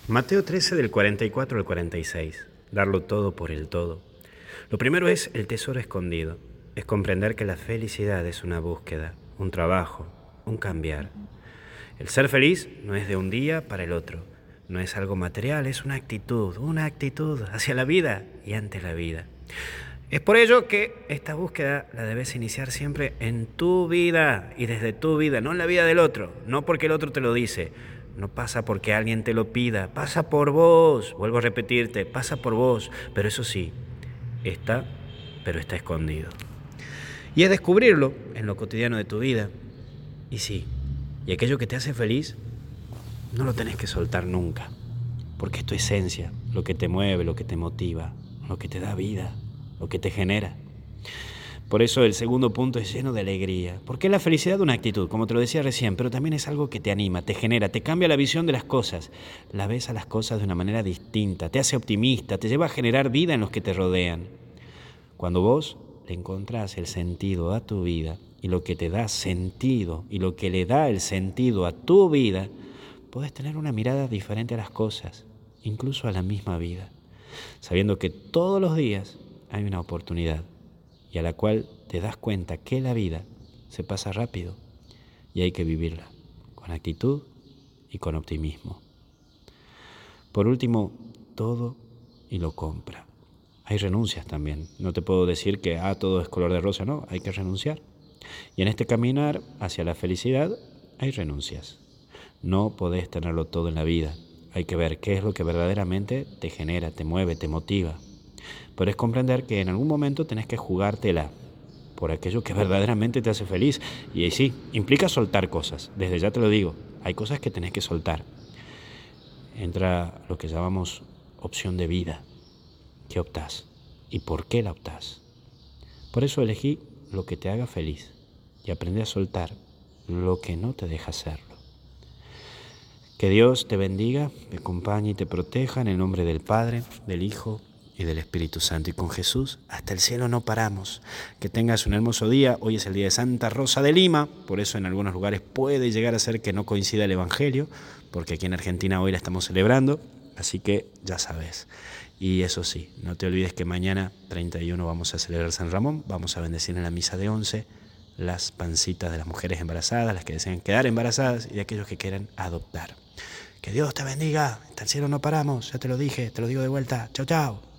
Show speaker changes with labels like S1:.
S1: Mateo 13 del 44 al 46. Darlo todo por el todo. Lo primero es el tesoro escondido. Es comprender que la felicidad es una búsqueda, un trabajo, un cambiar. El ser feliz no es de un día para el otro. No es algo material, es una actitud hacia la vida y ante la vida. Es por ello que esta búsqueda la debes iniciar siempre en tu vida y desde tu vida, no en la vida del otro, no porque el otro te lo dice, no pasa porque alguien te lo pida, pasa por vos, vuelvo a repetirte, pasa por vos, pero eso sí, pero está escondido. Y es descubrirlo en lo cotidiano de tu vida. Y sí, y aquello que te hace feliz, no lo tenés que soltar nunca, porque es tu esencia, lo que te mueve, lo que te motiva, lo que te da vida, lo que te genera. Por eso el segundo punto es lleno de alegría, porque la felicidad es una actitud, como te lo decía recién, pero también es algo que te anima, te genera, te cambia la visión de las cosas, la ves a las cosas de una manera distinta, te hace optimista, te lleva a generar vida en los que te rodean. Cuando vos le encontrás el sentido a tu vida y lo que te da sentido y lo que le da el sentido a tu vida, podés tener una mirada diferente a las cosas, incluso a la misma vida, sabiendo que todos los días hay una oportunidad y a la cual te das cuenta que la vida se pasa rápido y hay que vivirla con actitud y con optimismo. Por último, todo y lo compra. Hay renuncias también. No te puedo decir que todo es color de rosa, no, hay que renunciar. Y en este caminar hacia la felicidad hay renuncias. No podés tenerlo todo en la vida. Hay que ver qué es lo que verdaderamente te genera, te mueve, te motiva. Pero es comprender que en algún momento tenés que jugártela por aquello que verdaderamente te hace feliz. Y ahí sí, implica soltar cosas. Desde ya te lo digo, hay cosas que tenés que soltar. Entra lo que llamamos opción de vida. ¿Qué optás? ¿Y por qué la optás? Por eso elegí lo que te haga feliz y aprendí a soltar lo que no te deja hacerlo. Que Dios te bendiga, te acompañe y te proteja en el nombre del Padre, del Hijo y del Espíritu Santo. Y con Jesús hasta el cielo no paramos. Que tengas un hermoso día. Hoy es el día de Santa Rosa de Lima, por eso en algunos lugares puede llegar a ser que no coincida el Evangelio, porque aquí en Argentina hoy la estamos celebrando, así que ya sabes. Y eso sí, no te olvides que mañana 31 vamos a celebrar San Ramón, vamos a bendecir en la misa de 11 las pancitas de las mujeres embarazadas, las que desean quedar embarazadas y de aquellos que quieren adoptar. Que Dios te bendiga, hasta el cielo no paramos, ya te lo dije, te lo digo de vuelta, chau chau.